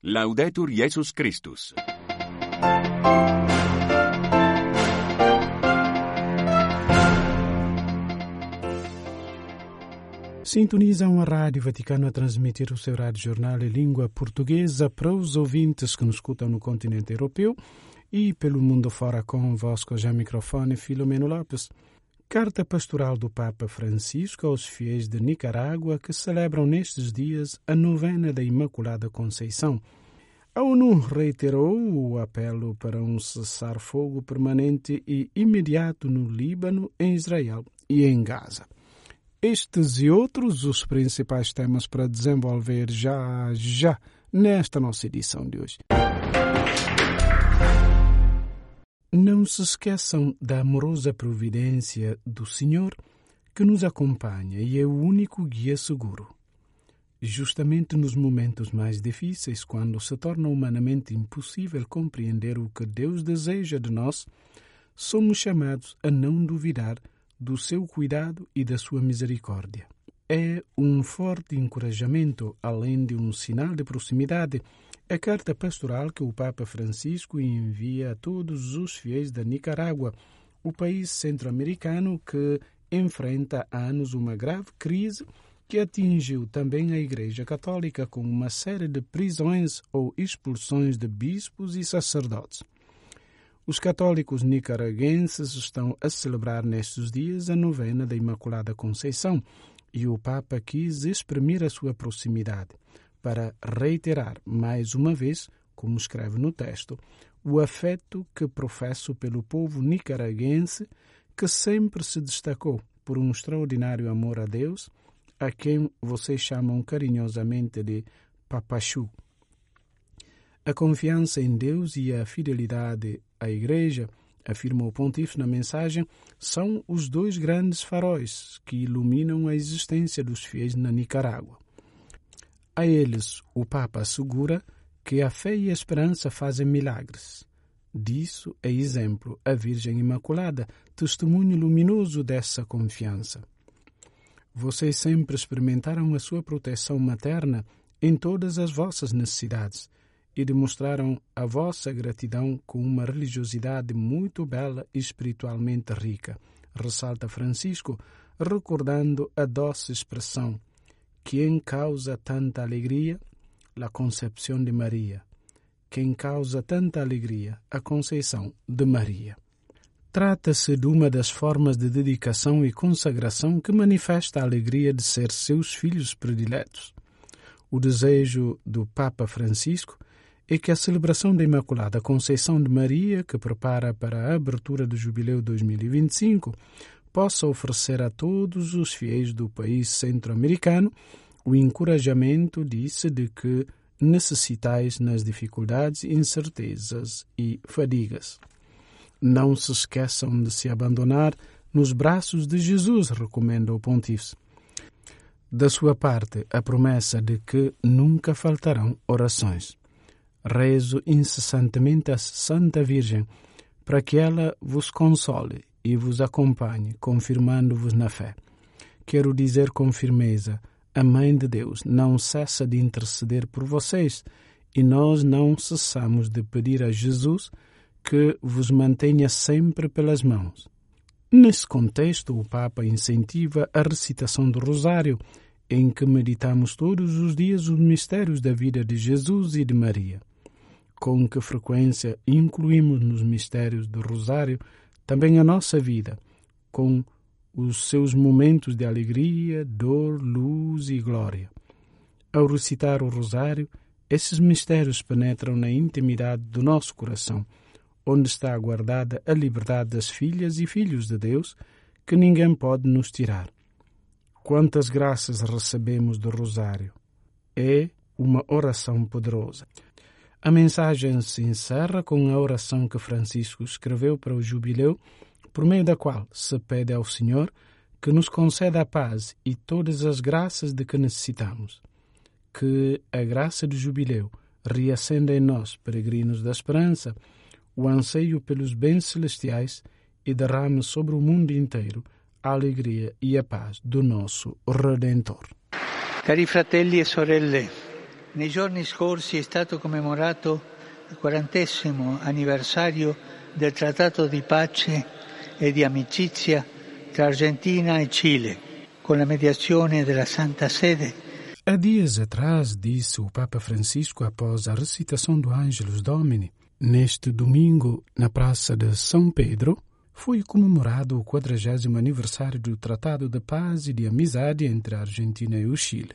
Laudetur Jesus Christus. Sintonizam a Rádio Vaticano a transmitir o seu rádio jornal em língua portuguesa para os ouvintes que nos escutam no continente europeu e pelo mundo fora. Convosco já microfone Filomeno Lopes. Carta pastoral do Papa Francisco aos fiéis de Nicarágua que celebram nestes dias a novena da Imaculada Conceição. A ONU reiterou o apelo para um cessar-fogo permanente e imediato no Líbano, em Israel e em Gaza. Estes e outros os principais temas para desenvolver já nesta nossa edição de hoje. Não se esqueçam da amorosa providência do Senhor que nos acompanha e é o único guia seguro. Justamente nos momentos mais difíceis, quando se torna humanamente impossível compreender o que Deus deseja de nós, somos chamados a não duvidar do seu cuidado e da sua misericórdia. É um forte encorajamento, além de um sinal de proximidade, a carta pastoral que o Papa Francisco envia a todos os fiéis da Nicarágua, o país centro-americano que enfrenta há anos uma grave crise que atingiu também a Igreja Católica com uma série de prisões ou expulsões de bispos e sacerdotes. Os católicos nicaragüenses estão a celebrar nestes dias a novena da Imaculada Conceição e o Papa quis exprimir a sua proximidade para reiterar mais uma vez, como escreve no texto, o afeto que professo pelo povo nicaragüense que sempre se destacou por um extraordinário amor a Deus, a quem vocês chamam carinhosamente de Papachu. A confiança em Deus e a fidelidade à Igreja, afirma o Pontífice na mensagem, são os dois grandes faróis que iluminam a existência dos fiéis na Nicarágua. A eles, o Papa assegura que a fé e a esperança fazem milagres. Disso é exemplo a Virgem Imaculada, testemunho luminoso dessa confiança. Vocês sempre experimentaram a sua proteção materna em todas as vossas necessidades e demonstraram a vossa gratidão com uma religiosidade muito bela e espiritualmente rica, ressalta Francisco, recordando a doce expressão: quem causa tanta alegria? A Concepção de Maria. Quem causa tanta alegria? A Conceição de Maria. Trata-se de uma das formas de dedicação e consagração que manifesta a alegria de ser seus filhos prediletos. O desejo do Papa Francisco é que a celebração da Imaculada Conceição de Maria, que prepara para a abertura do Jubileu 2025, possa oferecer a todos os fiéis do país centro-americano o encorajamento, disse, de que necessitais nas dificuldades, incertezas e fadigas. Não se esqueçam de se abandonar nos braços de Jesus, recomenda o Pontífice. Da sua parte, a promessa de que nunca faltarão orações. Rezo incessantemente a Santa Virgem para que ela vos console e vos acompanhe, confirmando-vos na fé. Quero dizer com firmeza, a Mãe de Deus não cessa de interceder por vocês e nós não cessamos de pedir a Jesus que vos mantenha sempre pelas mãos. Nesse contexto, o Papa incentiva a recitação do Rosário, em que meditamos todos os dias os mistérios da vida de Jesus e de Maria. Com que frequência incluímos nos mistérios do Rosário também a nossa vida, com os seus momentos de alegria, dor, luz e glória. Ao recitar o Rosário, esses mistérios penetram na intimidade do nosso coração, onde está guardada a liberdade das filhas e filhos de Deus, que ninguém pode nos tirar. Quantas graças recebemos do Rosário! É uma oração poderosa. A mensagem se encerra com a oração que Francisco escreveu para o Jubileu, por meio da qual se pede ao Senhor que nos conceda a paz e todas as graças de que necessitamos. Que a graça do Jubileu reacenda em nós, peregrinos da esperança, o anseio pelos bens celestiais e derrame sobre o mundo inteiro a alegria e a paz do nosso Redentor. Cari fratelli e sorelle, Nei giorni scorsi è stato commemorato il 40° anniversario del Trattato di pace e di amicizia tra Argentina e Cile, con la mediazione della Santa Sede. Há dias atrás, disse o Papa Francisco após a recitação do Ângelus Domini, neste domingo, na Praça de São Pedro, foi comemorado o 40º aniversário do Tratado de Paz e de Amizade entre a Argentina e o Chile.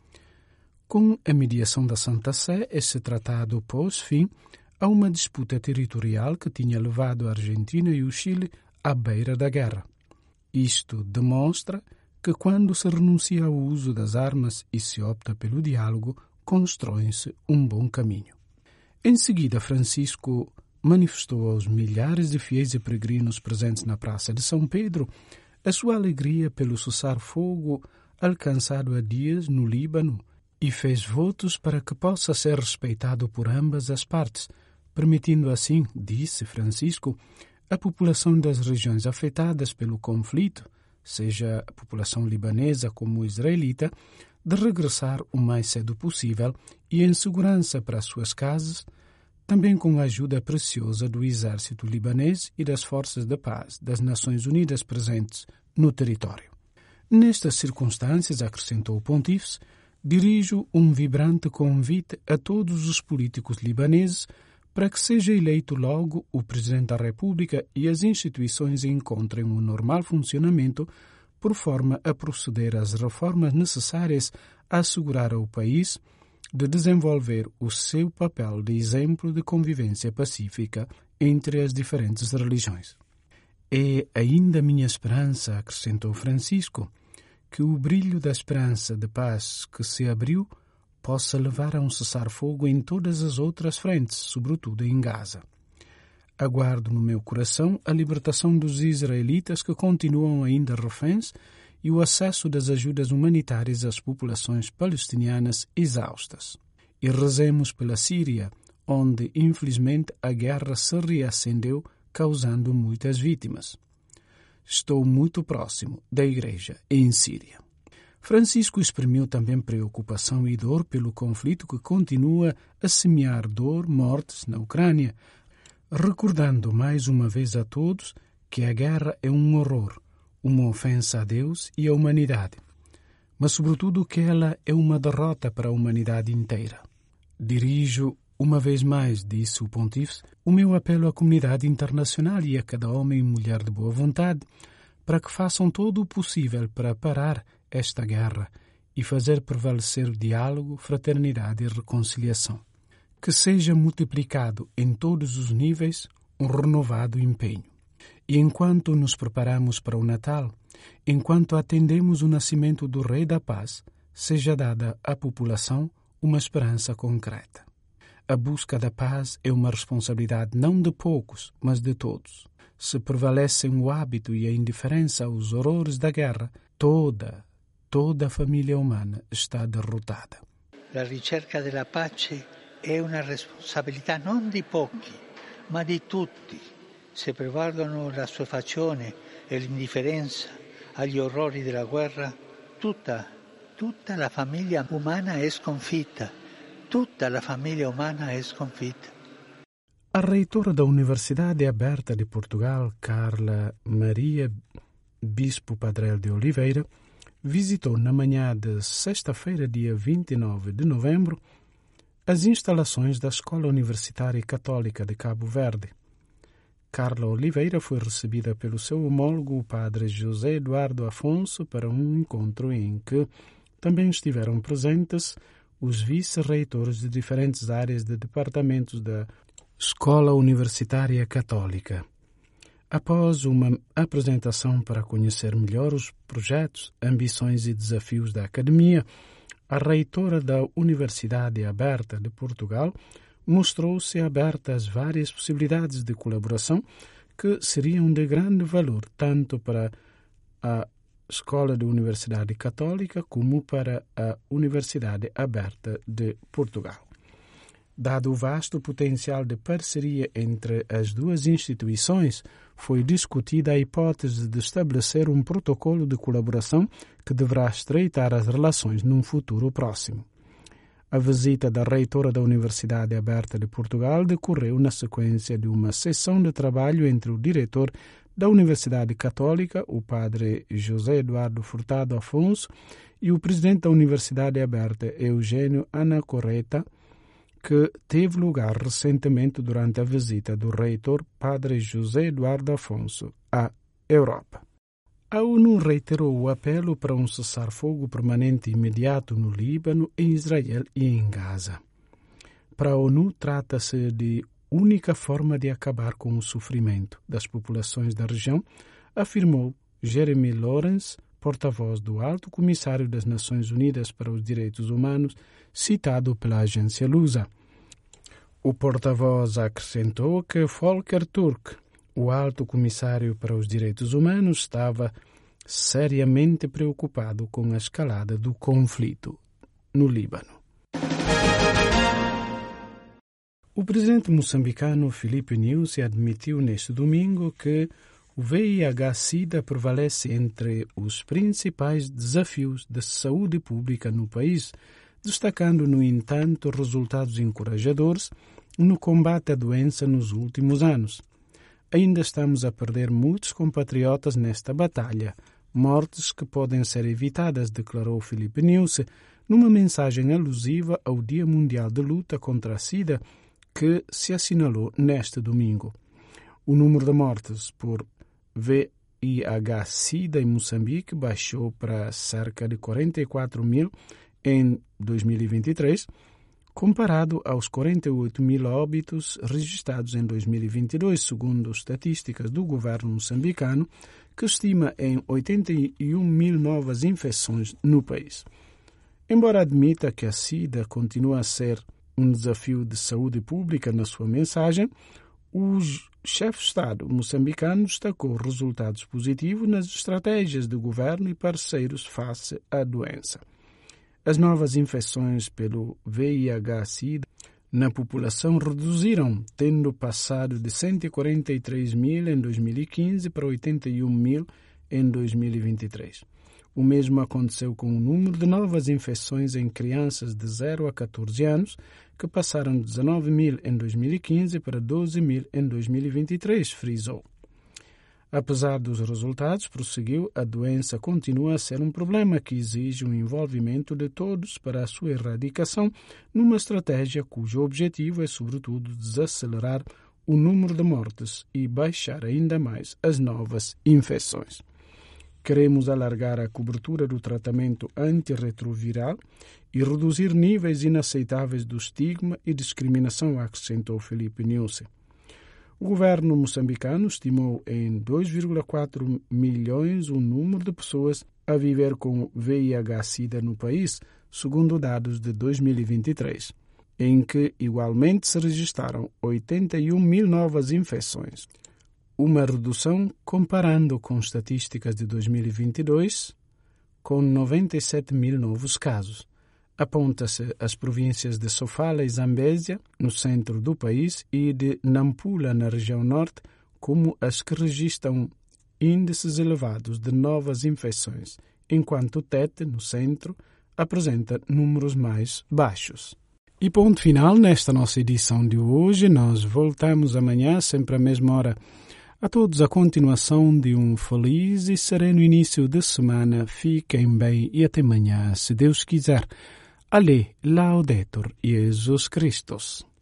Com a mediação da Santa Sé, esse tratado pôs fim a uma disputa territorial que tinha levado a Argentina e o Chile à beira da guerra. Isto demonstra que quando se renuncia ao uso das armas e se opta pelo diálogo, constrói-se um bom caminho. Em seguida, Francisco manifestou aos milhares de fiéis e peregrinos presentes na Praça de São Pedro a sua alegria pelo cessar-fogo alcançado há dias no Líbano e fez votos para que possa ser respeitado por ambas as partes, permitindo assim, disse Francisco, a população das regiões afetadas pelo conflito, seja a população libanesa como israelita, de regressar o mais cedo possível e em segurança para as suas casas, também com a ajuda preciosa do exército libanês e das forças de paz das Nações Unidas presentes no território. Nestas circunstâncias, acrescentou o pontífice, dirijo um vibrante convite a todos os políticos libaneses para que seja eleito logo o Presidente da República e as instituições encontrem um normal funcionamento por forma a proceder às reformas necessárias a assegurar ao país de desenvolver o seu papel de exemplo de convivência pacífica entre as diferentes religiões. É ainda minha esperança, acrescentou Francisco, que o brilho da esperança de paz que se abriu possa levar a um cessar-fogo em todas as outras frentes, sobretudo em Gaza. Aguardo no meu coração a libertação dos israelitas que continuam ainda reféns e o acesso das ajudas humanitárias às populações palestinianas exaustas. E rezemos pela Síria, onde, infelizmente, a guerra se reacendeu, causando muitas vítimas. Estou muito próximo da Igreja em Síria. Francisco exprimiu também preocupação e dor pelo conflito que continua a semear dor, mortes na Ucrânia, recordando mais uma vez a todos que a guerra é um horror, uma ofensa a Deus e à humanidade, mas sobretudo que ela é uma derrota para a humanidade inteira. Dirijo, uma vez mais, disse o pontífice, o meu apelo à comunidade internacional e a cada homem e mulher de boa vontade para que façam todo o possível para parar esta guerra e fazer prevalecer o diálogo, fraternidade e reconciliação. Que seja multiplicado em todos os níveis um renovado empenho. E enquanto nos preparamos para o Natal, enquanto atendemos o nascimento do Rei da Paz, seja dada à população uma esperança concreta. A busca da paz é uma responsabilidade não de poucos, mas de todos. Se prevalecem o hábito e a indiferença aos horrores da guerra, toda a família humana está derrotada. La ricerca della pace è una responsabilità non di pochi, ma di tutti. Se prevalgono la sofferenza e l'indifferenza agli orrori della guerra, tutta la famiglia umana è sconfitta. Tutta la famiglia umana è sconfitta. A reitora da Universidade Aberta de Portugal, Carla Maria Bispo Padrel de Oliveira, visitou na manhã de sexta-feira, dia 29 de novembro, as instalações da Escola Universitária Católica de Cabo Verde. Carla Oliveira foi recebida pelo seu homólogo, o padre José Eduardo Afonso, para um encontro em que também estiveram presentes os vice-reitores de diferentes áreas de departamentos da Escola Universitária Católica. Após uma apresentação para conhecer melhor os projetos, ambições e desafios da Academia, a reitora da Universidade Aberta de Portugal mostrou-se aberta às várias possibilidades de colaboração que seriam de grande valor tanto para a Escola da Universidade Católica como para a Universidade Aberta de Portugal. Dado o vasto potencial de parceria entre as duas instituições, foi discutida a hipótese de estabelecer um protocolo de colaboração que deverá estreitar as relações num futuro próximo. A visita da reitora da Universidade Aberta de Portugal decorreu na sequência de uma sessão de trabalho entre o diretor da Universidade Católica, o padre José Eduardo Furtado Afonso, e o presidente da Universidade Aberta, Eugênio Anacorreta, que teve lugar recentemente durante a visita do reitor, padre José Eduardo Afonso, à Europa. A ONU reiterou o apelo para um cessar-fogo permanente e imediato no Líbano, em Israel e em Gaza. Para a ONU, trata-se de única forma de acabar com o sofrimento das populações da região, afirmou Jeremy Lawrence, porta-voz do Alto Comissário das Nações Unidas para os Direitos Humanos, citado pela agência Lusa. O porta-voz acrescentou que Volker Turk, o Alto Comissário para os Direitos Humanos, estava seriamente preocupado com a escalada do conflito no Líbano. O presidente moçambicano Filipe Nyusi admitiu neste domingo que o VIH-Sida prevalece entre os principais desafios da saúde pública no país, destacando, no entanto, resultados encorajadores no combate à doença nos últimos anos. Ainda estamos a perder muitos compatriotas nesta batalha, mortes que podem ser evitadas, declarou Filipe Nyusi numa mensagem alusiva ao Dia Mundial de Luta contra a Sida, que se assinalou neste domingo. O número de mortes por VIH-Sida em Moçambique baixou para cerca de 44 mil em 2023, comparado aos 48 mil óbitos registrados em 2022, segundo estatísticas do governo moçambicano, que estima em 81 mil novas infecções no país. Embora admita que a SIDA continua a ser um desafio de saúde pública na sua mensagem, o chefe de Estado moçambicano destacou resultados positivos nas estratégias do governo e parceiros face à doença. As novas infecções pelo VIH-Sida na população reduziram, tendo passado de 143 mil em 2015 para 81 mil em 2023. O mesmo aconteceu com o número de novas infecções em crianças de 0 a 14 anos, que passaram de 19 mil em 2015 para 12 mil em 2023, frisou. Apesar dos resultados, prosseguiu, a doença continua a ser um problema que exige o envolvimento de todos para a sua erradicação, numa estratégia cujo objetivo é, sobretudo, desacelerar o número de mortes e baixar ainda mais as novas infecções. Queremos alargar a cobertura do tratamento antirretroviral e reduzir níveis inaceitáveis do estigma e discriminação, acrescentou Filipe Nyusi. O governo moçambicano estimou em 2,4 milhões o número de pessoas a viver com VIH-Sida no país, segundo dados de 2023, em que igualmente se registraram 81 mil novas infecções. Uma redução comparando com estatísticas de 2022, com 97 mil novos casos. Aponta-se as províncias de Sofala e Zambésia, no centro do país, e de Nampula, na região norte, como as que registram índices elevados de novas infecções, enquanto Tete, no centro, apresenta números mais baixos. E ponto final nesta nossa edição de hoje. Nós voltamos amanhã, sempre à mesma hora. A todos a continuação de um feliz e sereno início de semana. Fiquem bem e até amanhã, se Deus quiser. Ale Laudetur Jesus Christus.